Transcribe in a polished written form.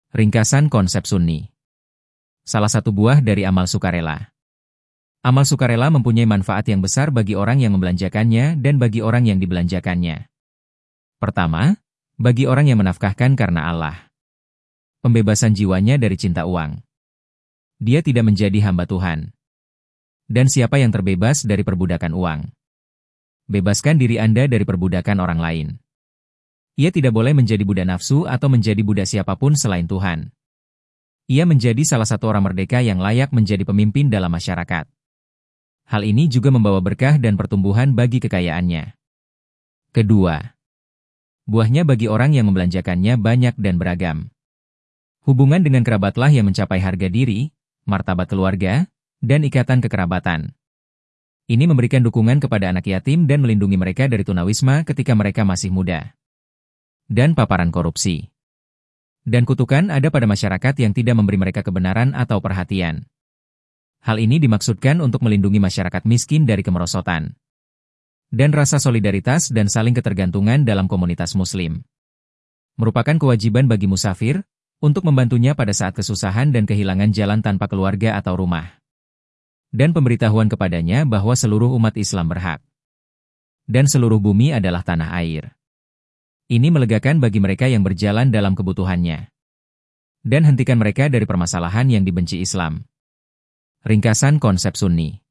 Ringkasan konsep Sunni. Salah satu buah dari amal sukarela. Amal sukarela mempunyai manfaat yang besar bagi orang yang membelanjakannya dan bagi orang yang dibelanjakannya. Pertama, bagi orang yang menafkahkan karena Allah. Pembebasan jiwanya dari cinta uang. Dia tidak menjadi hamba Tuhan. Dan siapa yang terbebas dari perbudakan uang? Bebaskan diri Anda dari perbudakan orang lain. Ia tidak boleh menjadi budak nafsu atau menjadi budak siapapun selain Tuhan. Ia menjadi salah satu orang merdeka yang layak menjadi pemimpin dalam masyarakat. Hal ini juga membawa berkah dan pertumbuhan bagi kekayaannya. Kedua, buahnya bagi orang yang membelanjakannya banyak dan beragam. Hubungan dengan kerabatlah yang mencapai harga diri, martabat keluarga, dan ikatan kekerabatan. Ini memberikan dukungan kepada anak yatim dan melindungi mereka dari tunawisma ketika mereka masih muda. Dan paparan korupsi. Dan kutukan ada pada masyarakat yang tidak memberi mereka kebenaran atau perhatian. Hal ini dimaksudkan untuk melindungi masyarakat miskin dari kemerosotan. Dan rasa solidaritas dan saling ketergantungan dalam komunitas muslim. Merupakan kewajiban bagi musafir, untuk membantunya pada saat kesusahan dan kehilangan jalan tanpa keluarga atau rumah. Dan pemberitahuan kepadanya bahwa seluruh umat Islam berhak. Dan seluruh bumi adalah tanah air. Ini melegakan bagi mereka yang berjalan dalam kebutuhannya. Dan hentikan mereka dari permasalahan yang dibenci Islam. Ringkasan konsep Sunni.